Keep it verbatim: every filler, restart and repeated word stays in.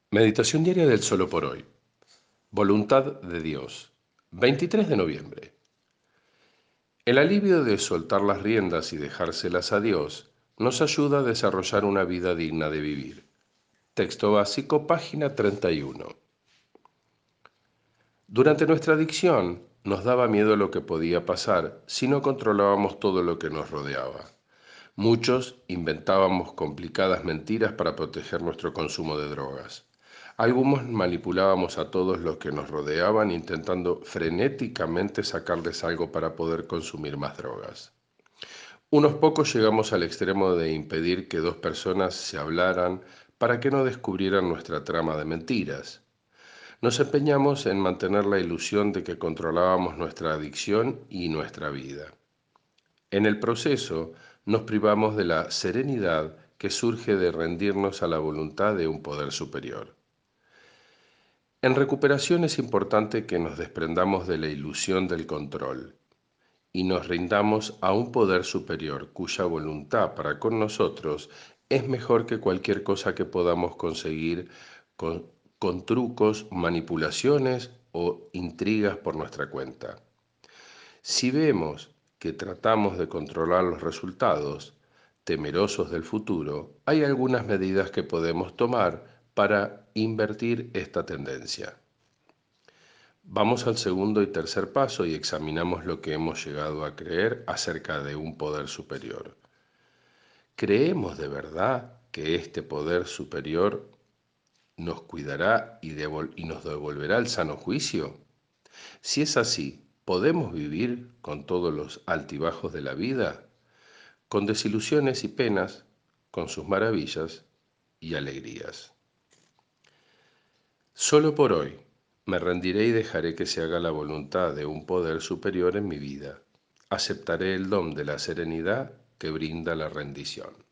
Meditación diaria del solo por hoy. Voluntad de Dios. veintitrés de noviembre. El alivio de soltar las riendas y dejárselas a Dios nos ayuda a desarrollar una vida digna de vivir. Texto básico, página treinta y uno. Durante nuestra adicción, nos daba miedo lo que podía pasar si no controlábamos todo lo que nos rodeaba. Muchos inventábamos complicadas mentiras para proteger nuestro consumo de drogas. Algunos manipulábamos a todos los que nos rodeaban intentando frenéticamente sacarles algo para poder consumir más drogas. Unos pocos llegamos al extremo de impedir que dos personas se hablaran para que no descubrieran nuestra trama de mentiras. Nos empeñamos en mantener la ilusión de que controlábamos nuestra adicción y nuestra vida. En el proceso, nos privamos de la serenidad que surge de rendirnos a la voluntad de un poder superior. En recuperación es importante que nos desprendamos de la ilusión del control y nos rindamos a un poder superior cuya voluntad para con nosotros es mejor que cualquier cosa que podamos conseguir con, con trucos, manipulaciones o intrigas por nuestra cuenta. Si vemos que tratamos de controlar los resultados, temerosos del futuro, hay algunas medidas que podemos tomar para invertir esta tendencia. Vamos al segundo y tercer paso y examinamos lo que hemos llegado a creer acerca de un poder superior. ¿Creemos de verdad que este poder superior nos cuidará y, y nos devolverá el sano juicio? Si es así, ¿podemos vivir con todos los altibajos de la vida? Con desilusiones y penas, con sus maravillas y alegrías. Solo por hoy me rendiré y dejaré que se haga la voluntad de un poder superior en mi vida. Aceptaré el don de la serenidad que brinda la rendición.